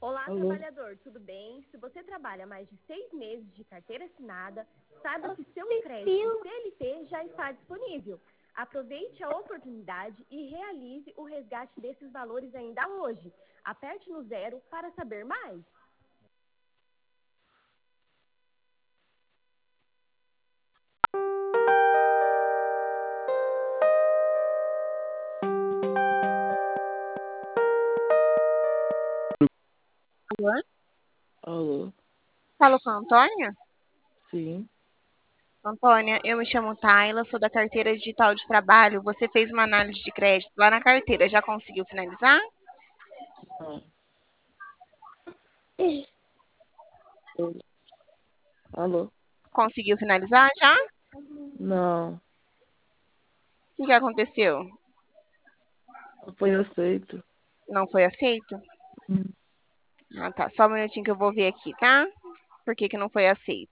Olá, Alô? trabalhador, tudo bem? Se você trabalha mais de 6 meses de carteira assinada, saiba que seu crédito CLT já está disponível. Aproveite a oportunidade e realize o resgate desses valores ainda hoje. Aperte no 0 para saber mais. Alô? Alô? Falo com a Antônia? Sim. Antônia, eu me chamo Tayla, sou da carteira digital de trabalho. Você fez uma análise de crédito lá na carteira, já conseguiu finalizar? Ah, alô? Conseguiu finalizar já? Não, O que aconteceu? não foi aceito. Não foi aceito? Hum. Ah, tá. Só um minutinho que eu vou ver aqui, tá? Por que que não foi aceito?